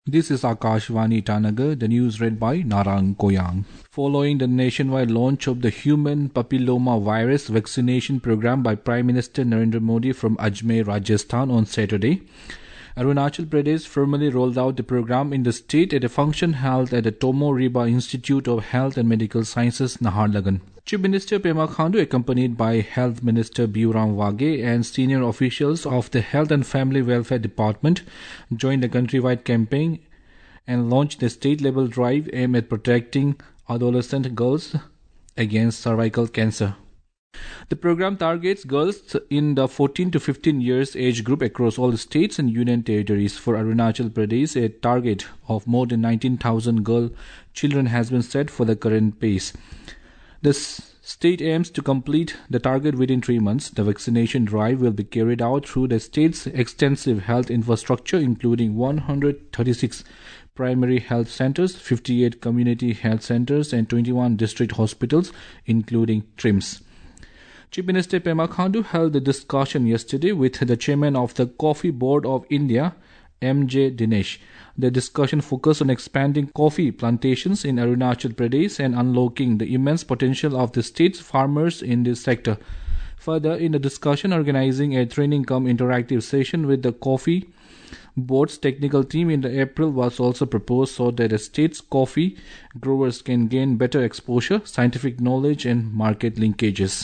This is Akashvani Tanagar, the news read by Narang Koyang. Following the nationwide launch of the human papilloma virus vaccination program by Prime Minister Narendra Modi from Ajmer, Rajasthan on Saturday, Arunachal Pradesh formally rolled out the program in the state at a function held at the Tomo Riba Institute of Health and Medical Sciences, Naharlagun. Chief Minister Pema Khandu, accompanied by Health Minister Biuram Wage and senior officials of the Health and Family Welfare Department, joined the countrywide campaign and launched the state-level drive aimed at protecting adolescent girls against cervical cancer. The program targets girls in the 14 to 15 years age group across all states and union territories. For Arunachal Pradesh, a target of more than 19,000 girl children has been set for the current pace. The state aims to complete the target within 3 months. The vaccination drive will be carried out through the state's extensive health infrastructure, including 136 primary health centers, 58 community health centers, and 21 district hospitals, including TRIMS. Chief Minister Pema Khandu held the discussion yesterday with the chairman of the Coffee Board of India, M.J. Dinesh. The discussion focused on expanding coffee plantations in Arunachal Pradesh and unlocking the immense potential of the state's farmers in this sector. Further, in the discussion, organizing a training-cum-interactive session with the Coffee Board's technical team in April was also proposed so that the state's coffee growers can gain better exposure, scientific knowledge, and market linkages.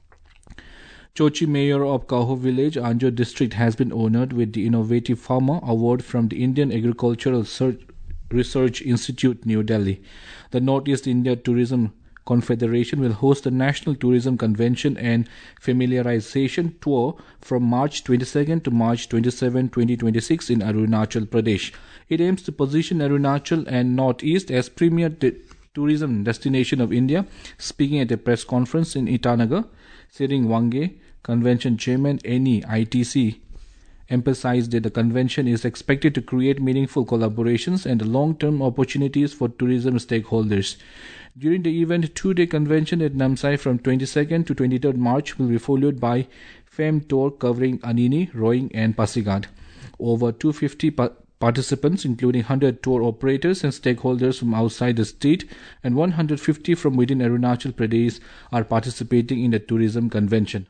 Chochi Mayor of Kaho Village, Anjo District, has been honored with the Innovative Farmer Award from the Indian Agricultural Research Institute, New Delhi. The Northeast India Tourism Confederation will host the National Tourism Convention and Familiarization Tour from March 22nd to March 27, 2026 in Arunachal Pradesh. It aims to position Arunachal and Northeast as premier tourism destination of India. Speaking at a press conference in Itanagar, Sering Wange, convention chairman NEITC, emphasized that the convention is expected to create meaningful collaborations and long-term opportunities for tourism stakeholders. During the event, a two-day convention at Namsai from 22nd to 23rd March will be followed by FAME tour covering Anini, Rowing and Pasighat. Over 250 participants, including 100 tour operators and stakeholders from outside the state and 150 from within Arunachal Pradesh, are participating in the tourism convention.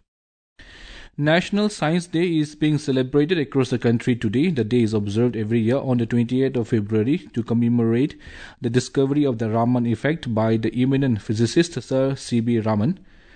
National Science Day is being celebrated across the country today. The day is observed every year on the 28th of February to commemorate the discovery of the Raman effect by the eminent physicist Sir C.B. Raman.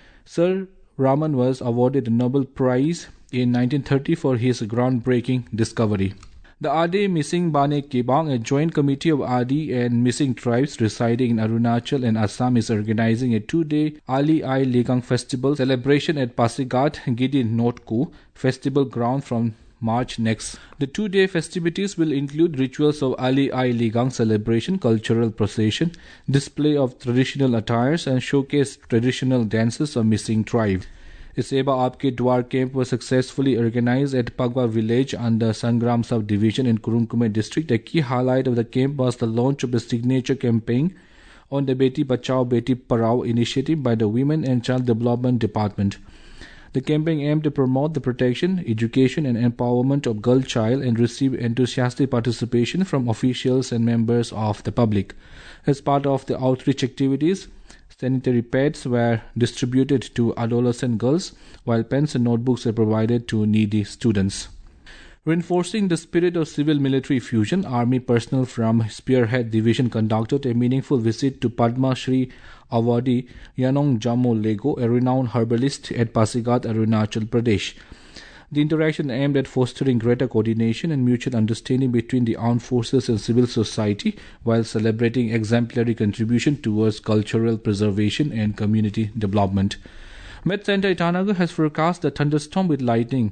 Sir Raman was awarded the Nobel Prize in 1930 for his groundbreaking discovery. The Ade Missing Bane Kebang, a joint committee of Adi and missing tribes residing in Arunachal and Assam, is organizing a two-day Ali Ai Ligang Festival celebration at Pasighat Gidi Notku Festival Ground from March next. The two-day festivities will include rituals of Ali Ai Ligang celebration, cultural procession, display of traditional attires, and showcase traditional dances of missing tribes. The Seba Aapke Dwar camp was successfully organized at Pagwa village under Sangram subdivision in Kurunkume district. A key highlight of the camp was the launch of the signature campaign on the Beti Bachao Beti Parao initiative by the Women and Child Development Department. The campaign aimed to promote the protection, education and empowerment of girl child and received enthusiastic participation from officials and members of the public. As part of the outreach activities, sanitary pads were distributed to adolescent girls, while pens and notebooks were provided to needy students. Reinforcing the spirit of civil-military fusion, Army personnel from Spearhead Division conducted a meaningful visit to Padma Shri Awadi Yanong Jamo Lego, a renowned herbalist at Pasighat, Arunachal Pradesh. The interaction aimed at fostering greater coordination and mutual understanding between the armed forces and civil society, while celebrating exemplary contribution towards cultural preservation and community development. Met Center Itanagar has forecast a thunderstorm with lightning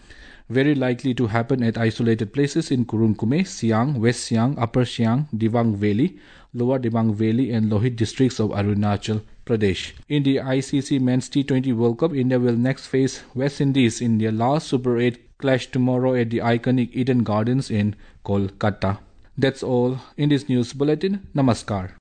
very likely to happen at isolated places in Kurunkume, Siang, West Siang, Upper Siang, Dibang Valley, Lower Dibang Valley and Lohit districts of Arunachal Pradesh. In the ICC Men's T20 World Cup, India will next face West Indies in their last Super 8 clash tomorrow at the iconic Eden Gardens in Kolkata. That's all in this news bulletin. Namaskar.